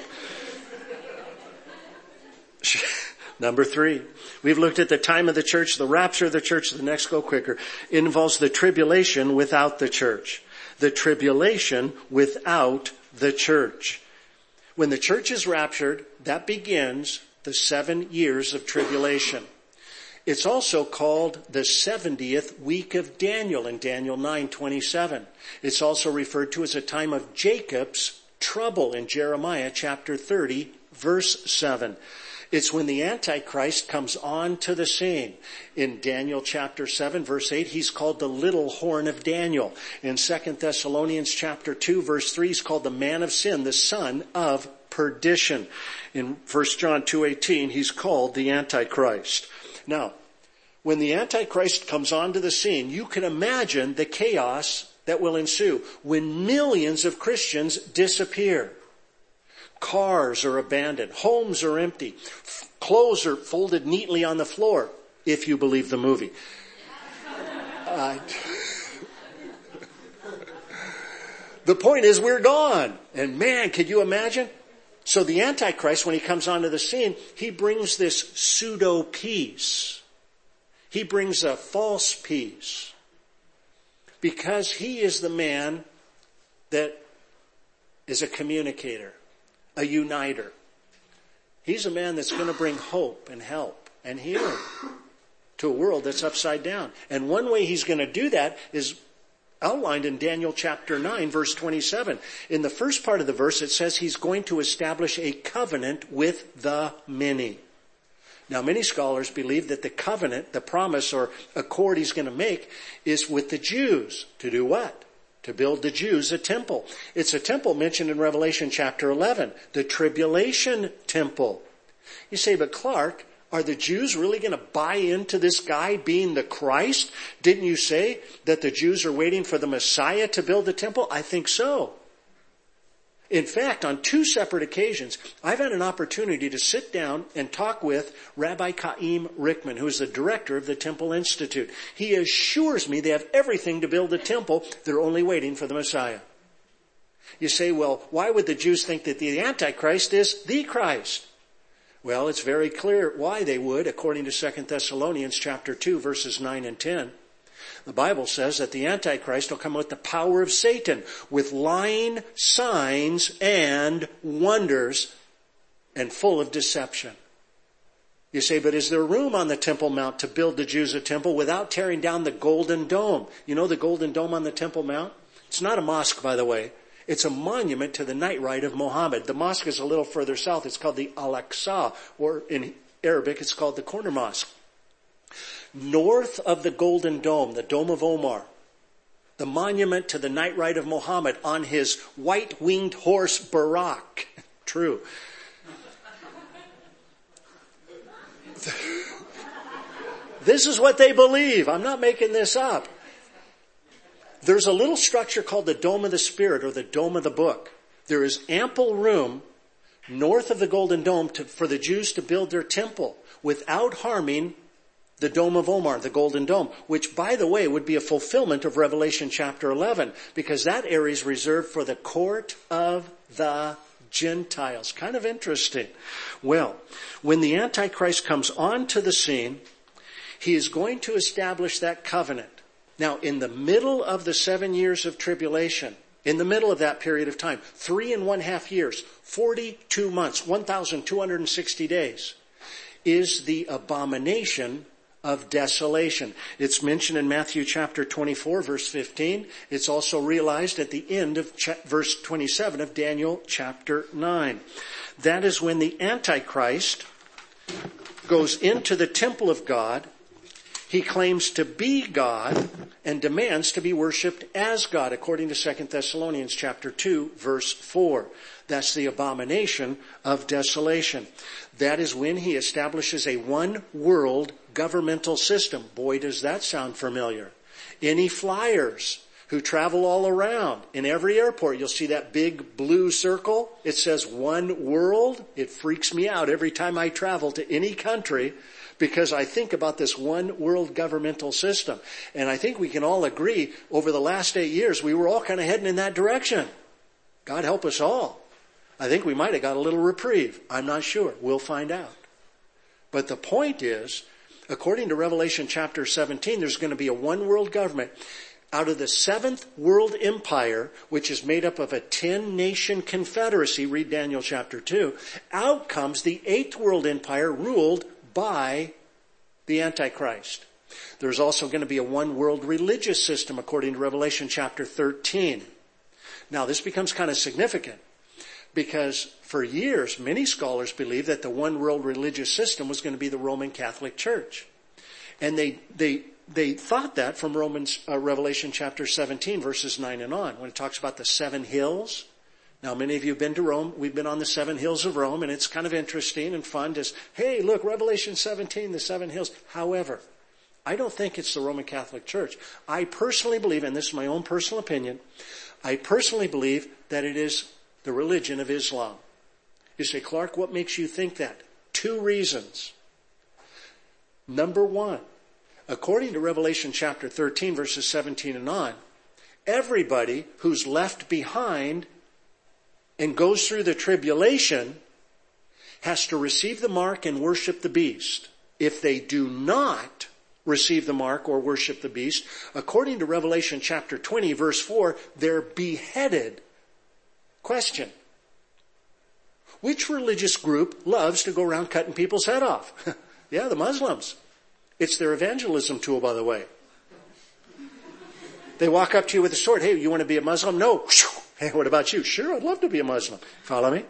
Number three, we've looked at the time of the church, the rapture of the church. The next, go quicker. It involves the tribulation without the church. The tribulation without the church. When the church is raptured, that begins the seven years of tribulation. It's also called the seventieth week of Daniel in Daniel nine twenty-seven. It's also referred to as a time of Jacob's trouble in Jeremiah chapter thirty, verse seven. It's when the Antichrist comes onto the scene. In Daniel chapter seven, verse eight, he's called the little horn of Daniel. In Second Thessalonians chapter two, verse three, he's called the man of sin, the son of perdition. In First John two eighteen, he's called the Antichrist. Now, when the Antichrist comes onto the scene, you can imagine the chaos that will ensue when millions of Christians disappear. Cars are abandoned. Homes are empty. F- clothes are folded neatly on the floor, if you believe the movie. Uh, the point is we're gone. And man, could you imagine? So the Antichrist, when he comes onto the scene, he brings this pseudo peace. He brings a false peace. Because he is the man that is a communicator, a uniter. He's a man that's going to bring hope and help and healing to a world that's upside down. And one way he's going to do that is outlined in Daniel chapter nine, verse twenty-seven. In the first part of the verse, it says he's going to establish a covenant with the many. Now, many scholars believe that the covenant, the promise or accord he's going to make is with the Jews. To do what? To build the Jews a temple. It's a temple mentioned in Revelation chapter eleven, the tribulation temple. You say, but Clark, are the Jews really going to buy into this guy being the Christ? Didn't you say that the Jews are waiting for the Messiah to build the temple? I think so. In fact, on two separate occasions, I've had an opportunity to sit down and talk with Rabbi Chaim Rickman, who is the director of the Temple Institute. He assures me they have everything to build the temple. They're only waiting for the Messiah. You say, well, why would the Jews think that the Antichrist is the Christ? Well, it's very clear why they would, according to Second Thessalonians chapter two, verses nine and ten. The Bible says that the Antichrist will come with the power of Satan, with lying signs and wonders, and full of deception. You say, but is there room on the Temple Mount to build the Jews a temple without tearing down the Golden Dome? You know the Golden Dome on the Temple Mount? It's not a mosque, by the way. It's a monument to the night ride of Muhammad. The mosque is a little further south. It's called the Al-Aqsa, or in Arabic, it's called the Corner Mosque. North of the Golden Dome, the Dome of Omar, the monument to the night ride of Muhammad on his white-winged horse, Barak. True. This is what they believe. I'm not making this up. There's a little structure called the Dome of the Spirit, or the Dome of the Book. There is ample room north of the Golden Dome to, for the Jews to build their temple without harming the Dome of Omar, the Golden Dome, which, by the way, would be a fulfillment of Revelation chapter eleven, because that area is reserved for the court of the Gentiles. Kind of interesting. Well, when the Antichrist comes onto the scene, he is going to establish that covenant. Now, in the middle of the seven years of tribulation, in the middle of that period of time, three and one half years, forty-two months, one thousand two hundred sixty days, is the abomination of desolation. It's mentioned in Matthew chapter twenty-four, verse fifteen. It's also realized at the end of cha- verse twenty-seven of Daniel chapter nine. That is when the Antichrist goes into the temple of God. He claims to be God and demands to be worshipped as God, according to Second Thessalonians chapter two, verse four. That's the abomination of desolation. That is when he establishes a one world governmental system. Boy, does that sound familiar. Any flyers who travel all around, in every airport, you'll see that big blue circle. It says one world. It freaks me out every time I travel to any country, because I think about this one world governmental system. And I think we can all agree over the last eight years, we were all kind of heading in that direction. God help us all. I think we might have got a little reprieve. I'm not sure. We'll find out. But the point is, according to Revelation chapter seventeen, there's going to be a one world government. Out of the seventh world empire, which is made up of a ten nation confederacy, read Daniel chapter two, out comes the eighth world empire ruled by the Antichrist. There's also going to be a one world religious system, according to Revelation chapter thirteen. Now, this becomes kind of significant, because for years, many scholars believed that the one world religious system was going to be the Roman Catholic Church. And they, they, they thought that from Romans, uh, Revelation chapter seventeen, verses nine and on, when it talks about the seven hills. Now, many of you have been to Rome. We've been on the seven hills of Rome, and it's kind of interesting and fun to, hey, look, Revelation seventeen, the seven hills. However, I don't think it's the Roman Catholic Church. I personally believe, and this is my own personal opinion, I personally believe that it is the religion of Islam. You say, Clark, what makes you think that? Two reasons. Number one, according to Revelation chapter thirteen, verses seventeen and on, everybody who's left behind and goes through the tribulation has to receive the mark and worship the beast. If they do not receive the mark or worship the beast, according to Revelation chapter twenty, verse four, they're beheaded. Question: which religious group loves to go around cutting people's head off? Yeah, the Muslims. It's their evangelism tool, by the way. They walk up to you with a sword. Hey, you want to be a Muslim? No. Hey, what about you? Sure, I'd love to be a Muslim. Follow me?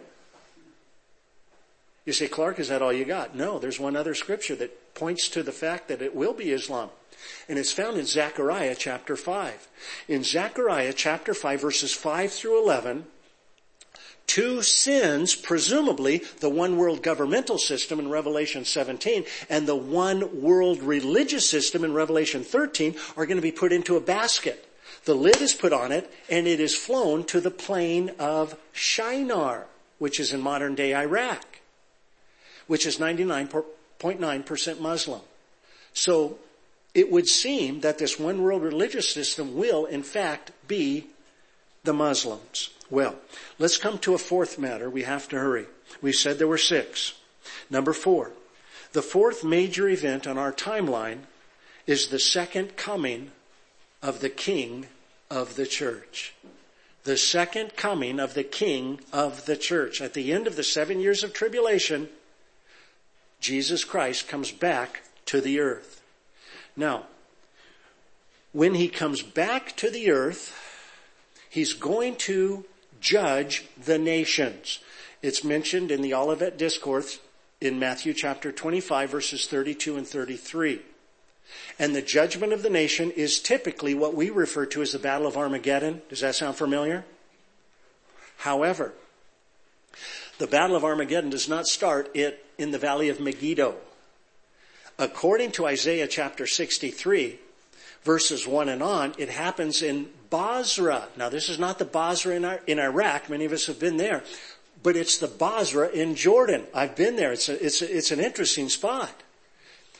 You say, Clark, is that all you got? No, there's one other scripture that points to the fact that it will be Islam. And it's found in Zechariah chapter five. In Zechariah chapter five, verses five through eleven, two sins, presumably the one world governmental system in Revelation seventeen and the one world religious system in Revelation thirteen, are going to be put into a basket. The lid is put on it, and it is flown to the plain of Shinar, which is in modern day Iraq, which is ninety-nine point nine percent Muslim. So it would seem that this one world religious system will, in fact, be the Muslims. Well, let's come to a fourth matter. We have to hurry. We said there were six. Number four. The fourth major event on our timeline is the second coming of the King of the church. The second coming of the King of the church. At the end of the seven years of tribulation, Jesus Christ comes back to the earth. Now, when he comes back to the earth, he's going to judge the nations. It's mentioned in the Olivet Discourse in Matthew chapter twenty-five, verses thirty-two and thirty-three. And the judgment of the nation is typically what we refer to as the Battle of Armageddon. Does that sound familiar? However, the Battle of Armageddon does not start it in the Valley of Megiddo. According to Isaiah chapter sixty-three, verses one and on, it happens in Basra. Now, this is not the Basra in, our, in Iraq. Many of us have been there. But it's the Basra in Jordan. I've been there. It's, a, it's, a, it's an interesting spot.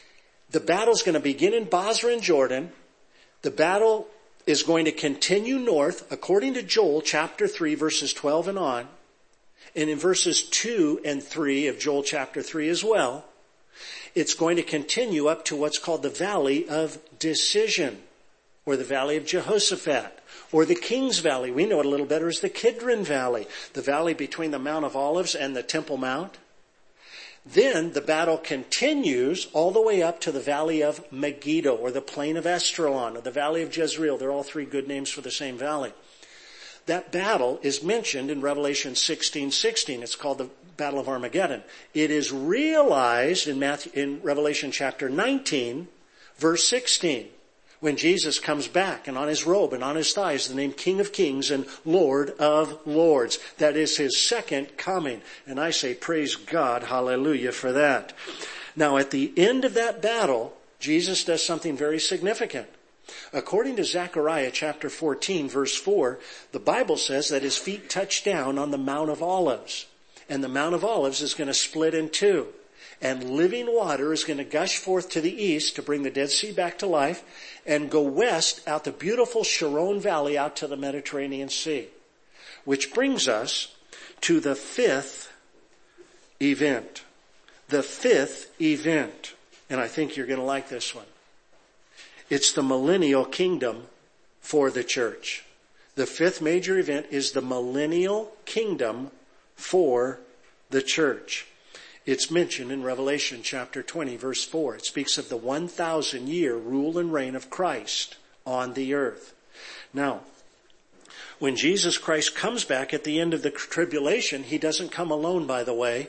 The battle's going to begin in Basra in Jordan. The battle is going to continue north, according to Joel chapter three, verses twelve and on. And in verses two and three of Joel chapter three as well, it's going to continue up to what's called the Valley of Decision, or the Valley of Jehoshaphat, or the King's Valley. We know it a little better as the Kidron Valley, the valley between the Mount of Olives and the Temple Mount. Then the battle continues all the way up to the Valley of Megiddo, or the Plain of Esdraelon, or the Valley of Jezreel. They're all three good names for the same valley. That battle is mentioned in Revelation sixteen sixteen. It's called the Battle of Armageddon. It is realized in Matthew, in Revelation chapter nineteen, verse sixteen, when Jesus comes back, and on his robe and on his thighs the name King of Kings and Lord of Lords. That is his second coming. And I say praise God, hallelujah for that. Now at the end of that battle, Jesus does something very significant. According to Zechariah chapter fourteen, verse four, the Bible says that his feet touch down on the Mount of Olives. And the Mount of Olives is going to split in two. And living water is going to gush forth to the east to bring the Dead Sea back to life, and go west out the beautiful Sharon Valley out to the Mediterranean Sea. Which brings us to the fifth event. The fifth event. And I think you're going to like this one. It's the millennial kingdom for the church. The fifth major event is the millennial kingdom for the church. It's mentioned in Revelation chapter twenty, verse four. It speaks of the one thousand year rule and reign of Christ on the earth. Now, when Jesus Christ comes back at the end of the tribulation, he doesn't come alone, by the way.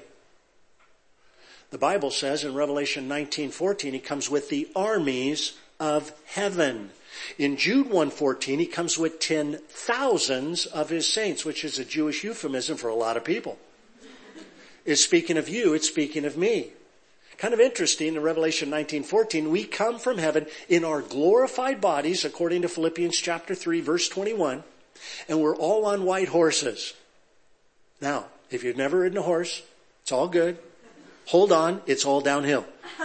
The Bible says in Revelation nineteen fourteen, he comes with the armies of heaven. In Jude one fourteen, he comes with ten thousands of his saints, which is a Jewish euphemism for a lot of people. It's speaking of you, it's speaking of me. Kind of interesting, in Revelation nineteen fourteen, we come from heaven in our glorified bodies, according to Philippians chapter three, verse twenty-one, and we're all on white horses. Now, if you've never ridden a horse, it's all good. Hold on, it's all downhill.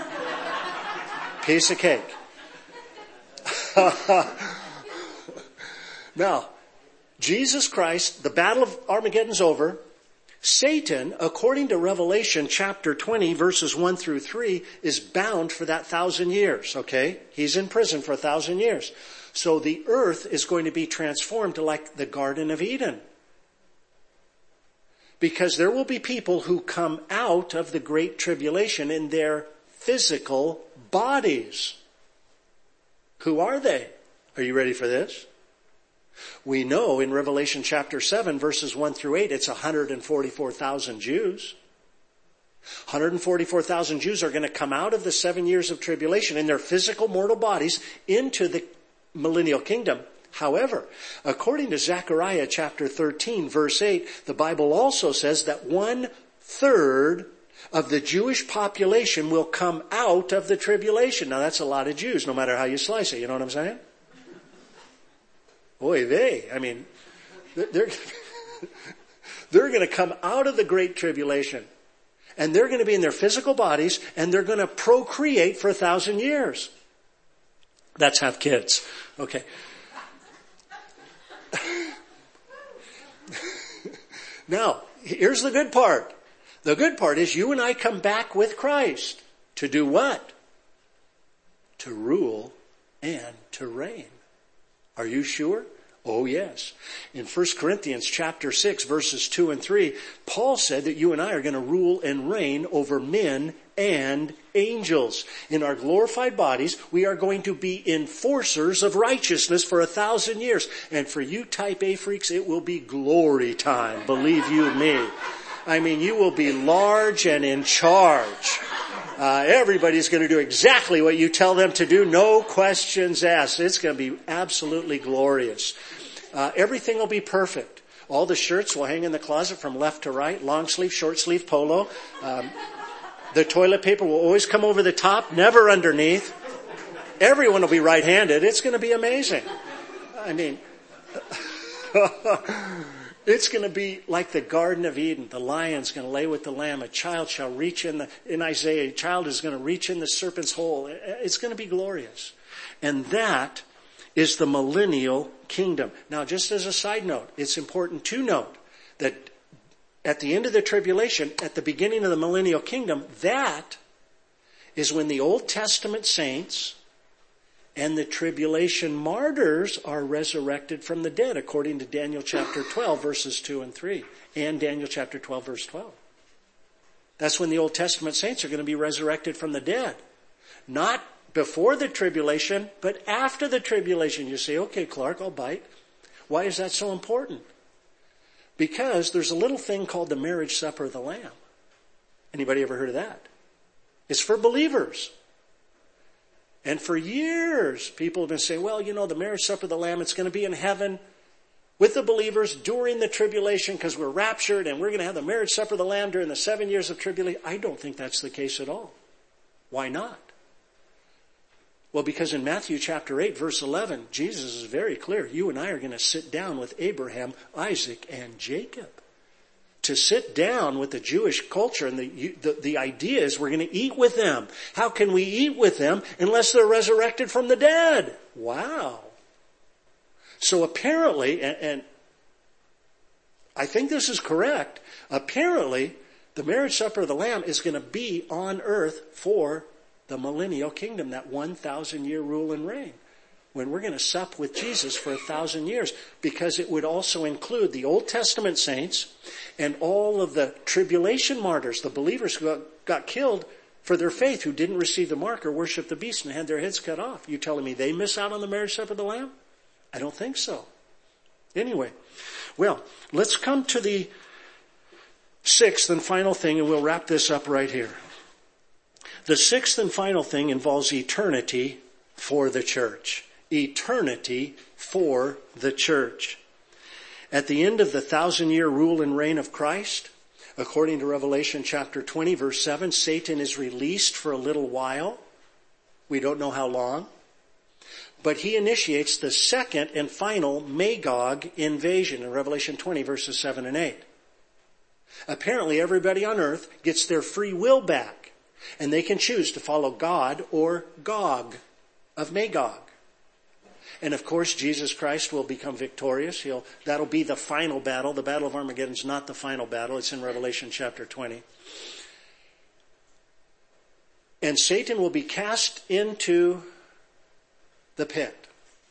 Piece of cake. Now, Jesus Christ, the battle of Armageddon's over. Satan, according to Revelation chapter twenty, verses one through three, is bound for that thousand years, okay? He's in prison for a thousand years. So the earth is going to be transformed to like the Garden of Eden. Because there will be people who come out of the Great Tribulation in their physical bodies. Who are they? Are you ready for this? We know in Revelation chapter seven, verses one through eight, it's one hundred forty-four thousand Jews. one hundred forty-four thousand Jews are going to come out of the seven years of tribulation in their physical mortal bodies into the millennial kingdom. However, according to Zechariah chapter thirteen, verse eight, the Bible also says that one third of the Jewish population will come out of the tribulation. Now that's a lot of Jews, no matter how you slice it. You know what I'm saying? Oy vey. I mean, they're, they're going to come out of the Great Tribulation. And they're going to be in their physical bodies, and they're going to procreate for a thousand years. That's have kids. Okay. Now, here's the good part. The good part is you and I come back with Christ. To do what? To rule and to reign. Are you sure? Oh yes. In First Corinthians chapter six, verses two and three, Paul said that you and I are going to rule and reign over men and angels. In our glorified bodies, we are going to be enforcers of righteousness for a thousand years. And for you type A freaks, it will be glory time. Believe you me. I mean, you will be large and in charge. Uh, everybody's going to do exactly what you tell them to do. No questions asked. It's going to be absolutely glorious. Uh, everything will be perfect. All the shirts will hang in the closet from left to right. Long sleeve, short sleeve, polo. Um, the toilet paper will always come over the top, never underneath. Everyone will be right-handed. It's going to be amazing. I mean, It's going to be like the Garden of Eden. The lion's going to lay with the lamb. A child shall reach in the, in Isaiah, a child is going to reach in the serpent's hole. It's going to be glorious. And that is the millennial kingdom. Now, just as a side note, it's important to note that at the end of the tribulation, at the beginning of the millennial kingdom, that is when the Old Testament saints and the tribulation martyrs are resurrected from the dead, according to Daniel chapter twelve, verses two and three, and Daniel chapter twelve, verse twelve. That's when the Old Testament saints are going to be resurrected from the dead. Not before the tribulation, but after the tribulation. You say, okay, Clark, I'll bite. Why is that so important? Because there's a little thing called the marriage supper of the Lamb. Anybody ever heard of that? It's for believers. And for years, people have been saying, well, you know, the marriage supper of the Lamb, it's going to be in heaven with the believers during the tribulation because we're raptured and we're going to have the marriage supper of the Lamb during the seven years of tribulation. I don't think that's the case at all. Why not? Well, because in Matthew chapter eight, verse eleven, Jesus is very clear. You and I are going to sit down with Abraham, Isaac, and Jacob. To sit down with the Jewish culture, and the, the, the idea is we're going to eat with them. How can we eat with them unless they're resurrected from the dead? Wow. So apparently, and, and I think this is correct, apparently the marriage supper of the Lamb is going to be on earth for the millennial kingdom, that one thousand year rule and reign. When we're going to sup with Jesus for a thousand years, because it would also include the Old Testament saints and all of the tribulation martyrs, the believers who got, got killed for their faith, who didn't receive the mark or worship the beast and had their heads cut off. You telling me they miss out on the marriage supper of the Lamb? I don't think so. Anyway, well, let's come to the sixth and final thing, and we'll wrap this up right here. The sixth and final thing involves eternity for the church. Eternity for the church. At the end of the thousand-year rule and reign of Christ, according to Revelation chapter twenty, verse seven, Satan is released for a little while. We don't know how long. But he initiates the second and final Magog invasion in Revelation twenty, verses seven and eight. Apparently, everybody on earth gets their free will back, and they can choose to follow God or Gog of Magog. And of course, Jesus Christ will become victorious. He'll, that'll be the final battle. The Battle of Armageddon is not the final battle. It's in Revelation chapter twenty. And Satan will be cast into the pit.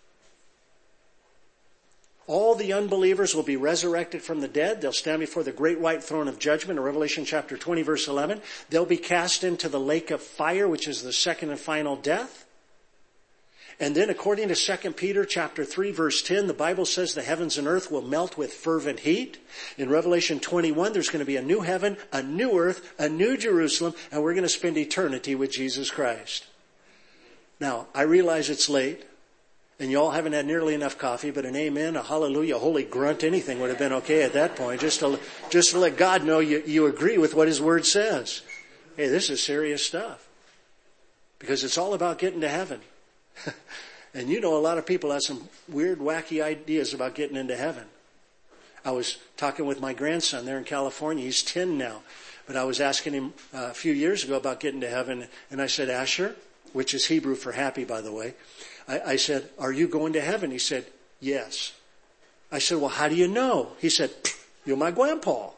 All the unbelievers will be resurrected from the dead. They'll stand before the great white throne of judgment in Revelation chapter twenty, verse eleven. They'll be cast into the lake of fire, which is the second and final death. And then according to Second Peter chapter three, verse ten, the Bible says the heavens and earth will melt with fervent heat. In Revelation twenty-one, there's going to be a new heaven, a new earth, a new Jerusalem, and we're going to spend eternity with Jesus Christ. Now, I realize it's late, and you all haven't had nearly enough coffee, but an amen, a hallelujah, a holy grunt, anything would have been okay at that point, just to, just to let God know you, you agree with what His Word says. Hey, this is serious stuff. Because it's all about getting to heaven. And you know, a lot of people have some weird, wacky ideas about getting into heaven. I was talking with my grandson there in California. He's ten now. But I was asking him uh, a few years ago about getting to heaven. And I said, Asher, which is Hebrew for happy, by the way. I, I said, are you going to heaven? He said, yes. I said, well, how do you know? He said, you're my grandpa.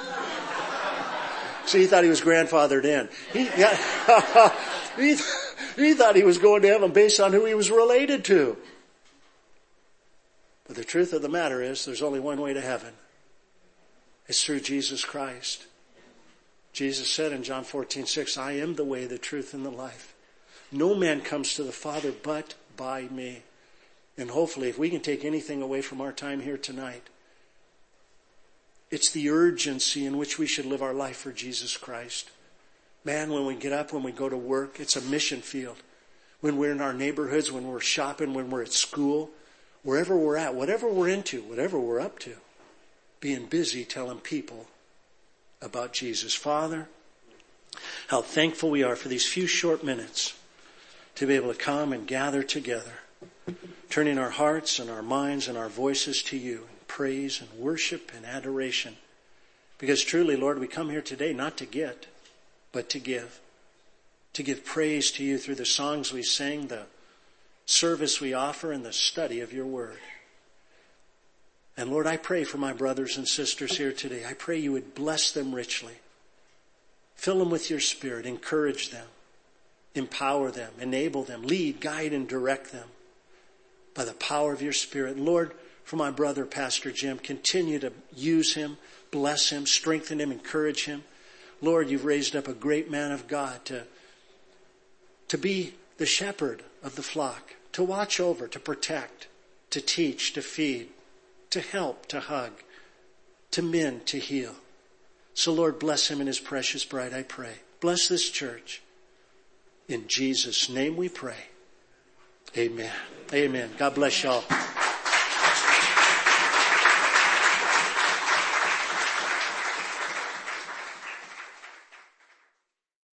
See, he thought he was grandfathered in. He, yeah, he, he thought he was going to heaven based on who he was related to. But the truth of the matter is, there's only one way to heaven. It's through Jesus Christ. Jesus said in John fourteen six, I am the way, the truth, and the life. No man comes to the Father but by me. And hopefully, if we can take anything away from our time here tonight, it's the urgency in which we should live our life for Jesus Christ. Man, when we get up, when we go to work, it's a mission field. When we're in our neighborhoods, when we're shopping, when we're at school, wherever we're at, whatever we're into, whatever we're up to, being busy telling people about Jesus. Father, how thankful we are for these few short minutes to be able to come and gather together, turning our hearts and our minds and our voices to you. praise and worship and adoration. Because truly, Lord, we come here today not to get, but to give. To give praise to you through the songs we sing, the service we offer, and the study of your word. And Lord, I pray for my brothers and sisters here today. I pray you would bless them richly. Fill them with your Spirit. Encourage them. Empower them. Enable them. Lead, guide, and direct them by the power of your Spirit. Lord, for my brother, Pastor Jim, continue to use him, bless him, strengthen him, encourage him. Lord, you've raised up a great man of God to, to be the shepherd of the flock, to watch over, to protect, to teach, to feed, to help, to hug, to mend, to heal. So Lord, bless him and his precious bride, I pray. Bless this church. In Jesus' name we pray. Amen. Amen. God bless y'all.